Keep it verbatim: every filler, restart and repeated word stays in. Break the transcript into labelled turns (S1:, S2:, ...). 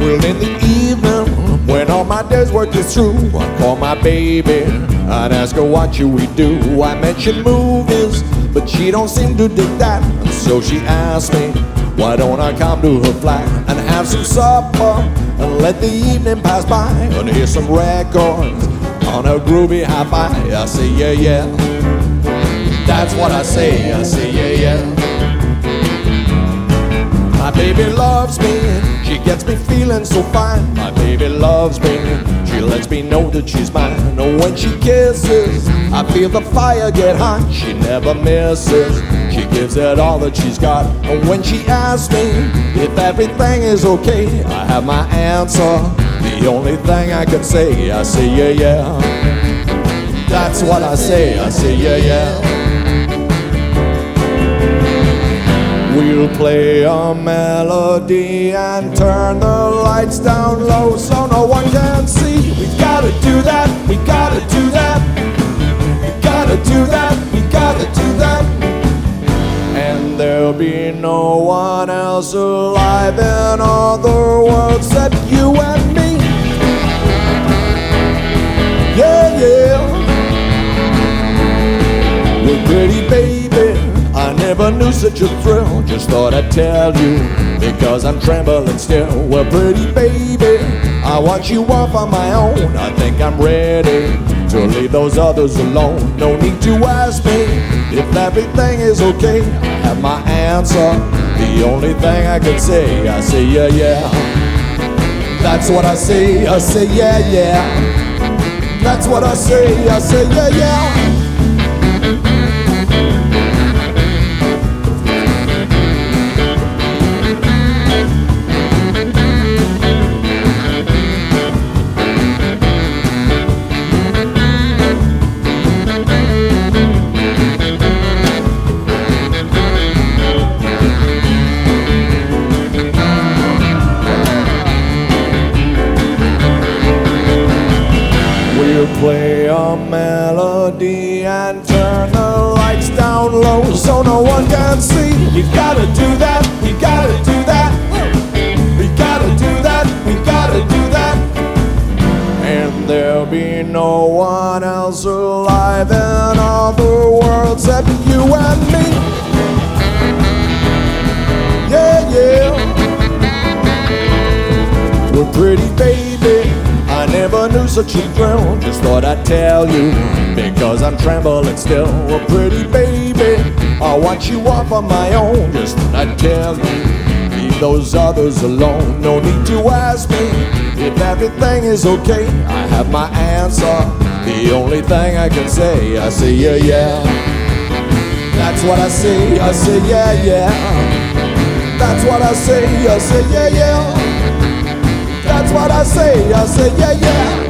S1: Well, in the evening, when all my day's work is through, I call my baby and ask her what should we do. I mention movies, but she don't seem to dig that. And so she asked me, why don't I come to her flat and have some supper and let the evening pass by and hear some records on a groovy hi-fi. I say, yeah, yeah. That's what I say. I say, yeah, yeah. My baby loves me, she gets me feeling so fine. My baby loves me, she lets me know that she's mine. And when she kisses, I feel the fire get hot. She never misses, she gives it all that she's got. And when she asks me if everything is okay, I have my answer, the only thing I can say. I say, yeah, yeah. That's what I say. I say, yeah, yeah. We'll play a melody and turn the lights down low so no one can see. We gotta do that, we gotta do that. We gotta do that, we gotta do that. And there'll be no one else alive in all the world except you and me. Yeah, yeah. We're pretty, baby. I never knew such a thrill, just thought I'd tell you, because I'm trembling still. Well, pretty baby, I want you off on my own. I think I'm ready to leave those others alone. No need to ask me if everything is okay. I have my answer, the only thing I can say. I say, yeah, yeah. That's what I say. I say, yeah, yeah. That's what I say. I say, yeah, yeah. We'll play a melody and turn the lights down low so no one can see. We gotta do that, we gotta do that. We gotta do that, we gotta do that. And there'll be no one else alive in all the world except you and me. Yeah, yeah. We're pretty, baby. I never knew such a thrill, just thought I'd tell you, because I'm trembling still. Well, pretty baby, I want you off on my own, just thought I'd tell you, leave those others alone. No need to ask me if everything is okay. I have my answer, the only thing I can say. I say, yeah, yeah. That's what I say. I say, yeah, yeah. That's what I say. I say, yeah, yeah. That's what I say, I say, yeah, yeah.